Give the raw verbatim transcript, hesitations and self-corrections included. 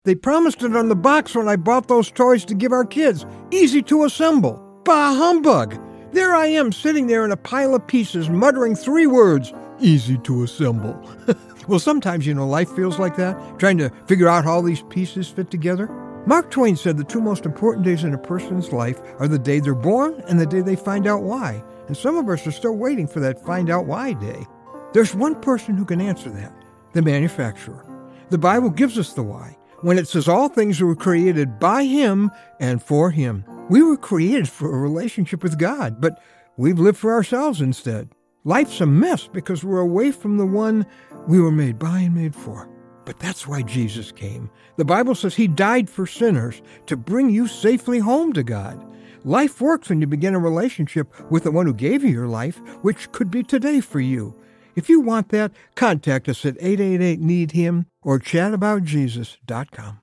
They promised it on the box when I bought those toys to give our kids. Easy to assemble. Bah humbug! There I am sitting there in a pile of pieces, muttering three words, easy to assemble. Well, sometimes, you know, life feels like that, trying to figure out how all these pieces fit together. Mark Twain said the two most important days in a person's life are the day they're born and the day they find out why. And some of us are still waiting for that find out why day. There's one person who can answer that, the manufacturer. The Bible gives us the why, when it says all things were created by Him and for Him. We were created for a relationship with God, but we've lived for ourselves instead. Life's a mess because we're away from the one we were made by and made for. But that's why Jesus came. The Bible says He died for sinners to bring you safely home to God. Life works when you begin a relationship with the one who gave you your life, which could be today for you. If you want that, contact us at eight eight eight, need him or chat about jesus dot com.